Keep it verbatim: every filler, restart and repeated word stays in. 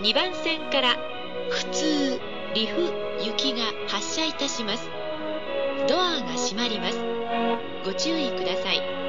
にばん線から普通岐阜行きが発車いたします。ドアが閉まります。ご注意ください。